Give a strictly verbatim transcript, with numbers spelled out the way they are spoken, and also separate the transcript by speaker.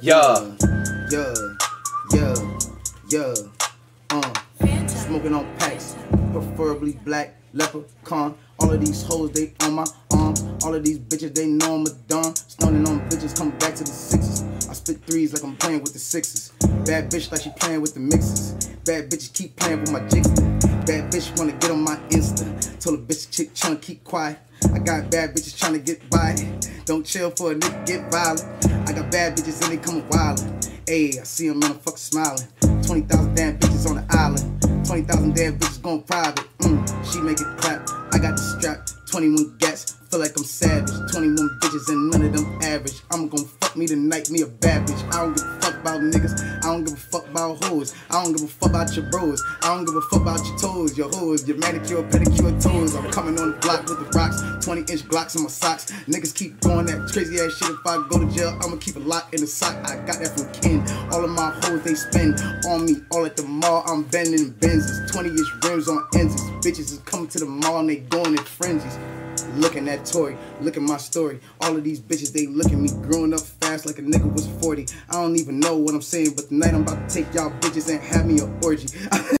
Speaker 1: Yeah.
Speaker 2: Yeah, yeah, yeah, uh, smoking on packs, preferably black, leprechaun. All of these hoes, they on my arms. All of these bitches, they know I'm a don. Stoning on bitches, come back to the sixes. I spit threes like I'm playing with the sixes. Bad bitch like she playing with the mixes. Bad bitches keep playing with my jigs. Bad bitch wanna get on my Insta. Told a bitch chick tryna keep quiet. I got bad bitches trying to get by. Don't chill for a nigga get violent. I got bad bitches and they coming wildin'. Ayy, I see them and I'm fucking smiling. twenty thousand damn bitches on the island. twenty thousand damn bitches going private. Mm, she make it clap. I got the strap. twenty-one gats. Feel like I'm savage. twenty-one bitches and none of them average. I'm gonna fuck me tonight, me a bad bitch. I don't give a fuck about niggas. I don't give a fuck about hoes. I don't give a fuck about your bros. I don't give a fuck about your toes, your hoes, your manicure, pedicure toes. I'm coming on the block with the rocks. twenty inch Glocks in my socks. Niggas keep doing that crazy ass shit. If I go to jail, I'ma keep it locked in the sock. I got that from Ken. All of my hoes, they spend on me. All at the mall, I'm bending Benzes. twenty inch rims on Enzes. Bitches is coming to the mall and they doing it frenzies. Looking at Tory, look at my story. All of these bitches, they look at me growing up fast like a nigga was forty. I don't even know what I'm saying, but tonight I'm about to take y'all bitches and have me an orgy.